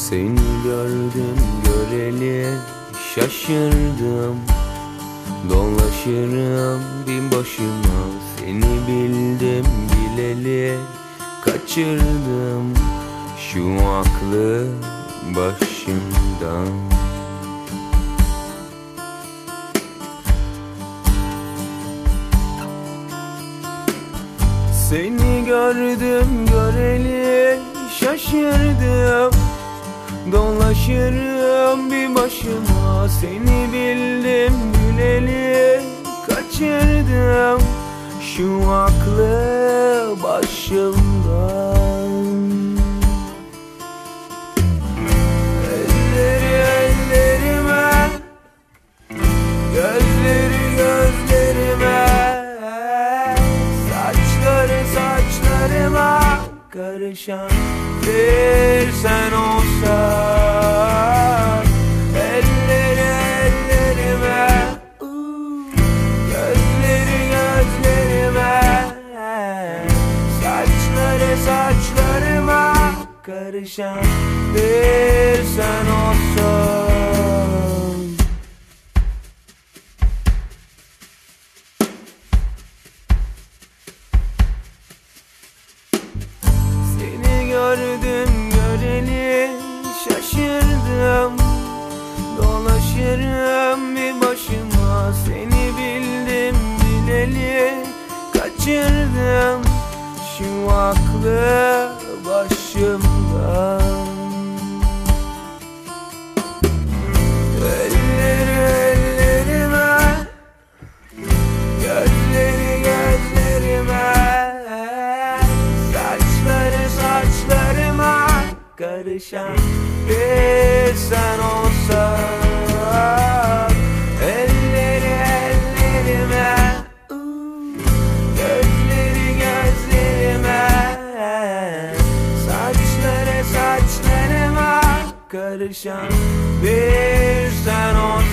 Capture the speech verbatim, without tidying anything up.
Seni gördüm göreli şaşırdım. Dolaşırım bin başıma, seni bildim bileli kaçırdım şu aklı başımdan. Seni gördüm göreli şaşırdım. Dolaşırım bir başıma, seni bildim bileli kaçırdım şu aklı başımdan. Elleri ellerime, gözleri gözlerime, saçları saçlarıma karışan bir sen olsan. Elleri ellerime, gözleri gözlerime, saçları saçlarıma karışan bir sen olsan. Gördüm göreli şaşırdım. Dolaşırım bir başıma, seni bildim bileli kaçırdım şu aklı başımdan. Elleri ellerime, gözleri gözlerime, saçları saçlarıma karışan bir sen olsan. Elleri ellerime, gözleri gözlerime, saçları saçlarıma karışan bir sen olsan.